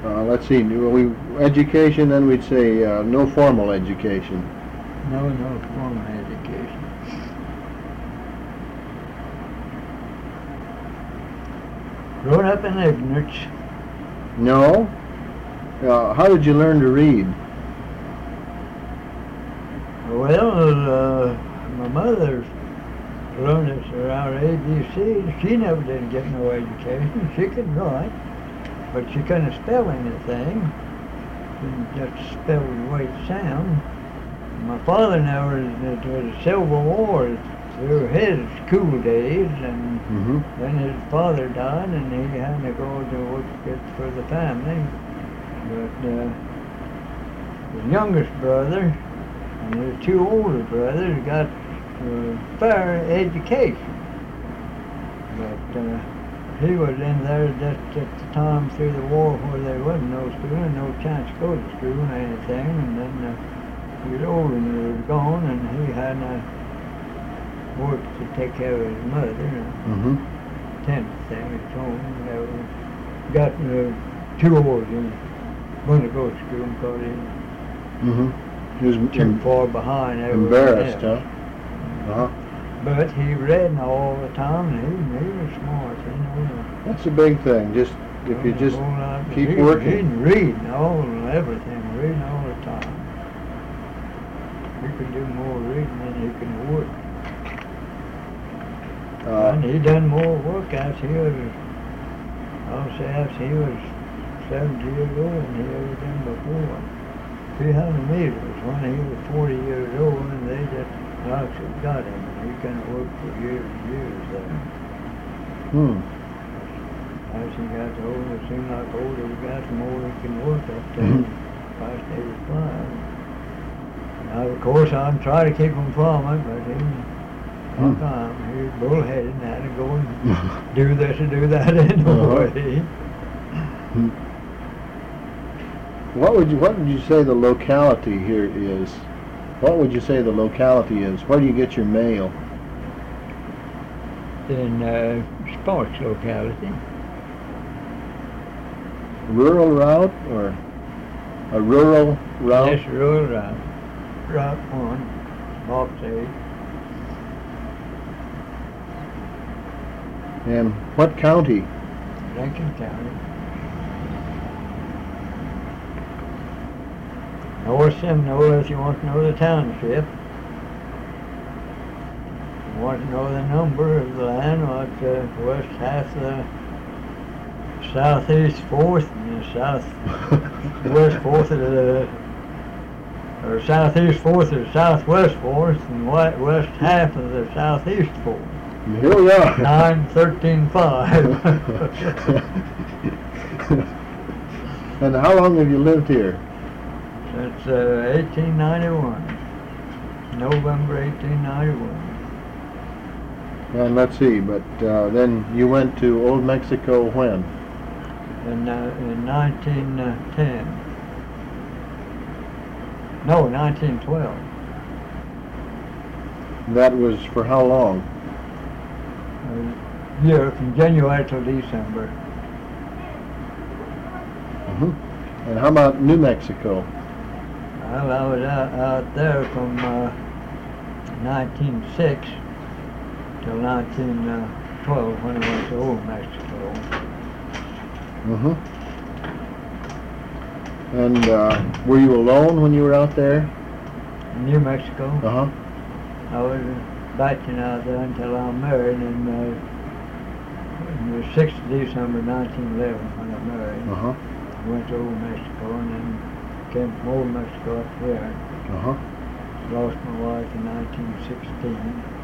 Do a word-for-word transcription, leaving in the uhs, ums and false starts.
Uh, let's see, we, education, then we'd say uh, no formal education. No, no formal education. Grown up in ignorance. No? Uh, how did you learn to read? Well, uh, my mother learned us around A B C. She never did get no education. She could write, but she couldn't spell anything. Couldn't just spell the way it sounded. My father never, it was a Civil War through his school days, and Mm-hmm. then his father died, and he had to go to work for the family. But uh, his youngest brother and his two older brothers got uh, fair education. But uh, he was in there just at the time through the war where there wasn't no school and no chance to go to school or anything. And then uh, he was old and he was gone, and he had to work to take care of his mother and Mm-hmm. tend to things at home. They were- got uh, two older and going to go to school because he Mm-hmm. He was too em- far behind everyone embarrassed, else. huh? Uh-huh. But he read all the time, and he, he was smart, you know. That's a big thing. Just if you A just whole lot. keep he, working. He can read all everything, reading all the time. He can do more reading than he can work. And uh, he done more work after he was, I'll say after he was seventy years old than he ever done before. Three hundred meters when he was forty years old, and they just actually got him. He couldn't work for years and years there. hmm. As he got older, it seemed like older he got, the more he can work up to Mhm. past eighty-five. Now, of course, I'm trying to keep him from it, but he, Hmm. time, he was bullheaded and had to go and do this and do that anyway. Hmm. What would you What would you say the locality here is? What would you say the locality is? Where do you get your mail? In uh, Sparks locality. Rural route or a rural route? Yes, rural route. Route one, box eight. And what county? Lincoln County. North Seminole, if you want to know the township. You want to know the number of the land, what's the west half of the southeast fourth and the southwest fourth of the, or southeast fourth of the southwest fourth and wi- west half of the southeast fourth. Here we are. Nine, thirteen, five. And how long have you lived here? Since uh, eighteen ninety-one, November eighteen ninety-one. And let's see, but uh, then you went to Old Mexico when? In, uh, in nineteen ten. No, nineteen twelve. That was for how long? Uh, year from January till December. hmm And how about New Mexico? Well, I was out, out there from uh, nineteen oh six till nineteen twelve when I went to Old Mexico. hmm And uh, were you alone when you were out there? In New Mexico. Uh-huh. I was batching out there until I married, and uh, it was sixth of December nineteen eleven when I married. Uh-huh. I went to Old Mexico and then came from Old Mexico up here. Uh-huh. Lost my wife in nineteen sixteen.